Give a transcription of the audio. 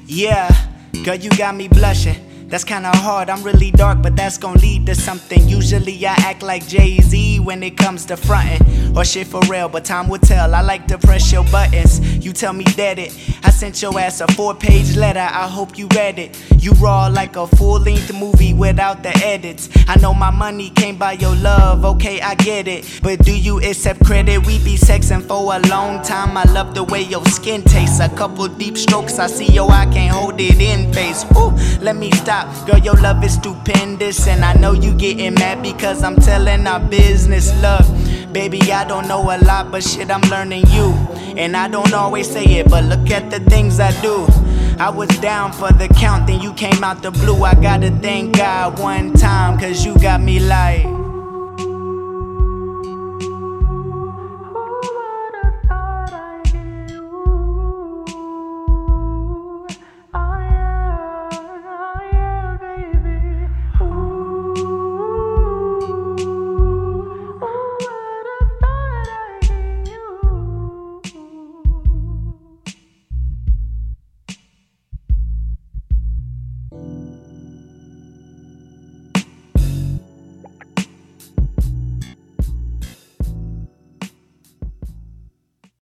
Yeah, girl, you got me blushing. That's kinda hard, I'm really dark, but that's gon' lead to something. Usually I act like Jay-Z when it comes to frontin', or shit for real, but time will tell. I like to press your buttons, you tell me that it. I sent your ass a 4-page letter, I hope you read it. You raw like a full-length movie without the edits. I know my money came by your love, okay, I get it. But do you accept credit? We be sexing for a long time. I love the way your skin tastes. A couple deep strokes, I see your eye can't hold it in face. Ooh, let me stop. Girl, your love is stupendous, and I know you getting mad because I'm telling our business. Look, baby, I don't know a lot, but shit, I'm learning you. And I don't always say it, but look at the things I do. I was down for the count, then you came out the blue. I gotta thank God one time, cause you got me like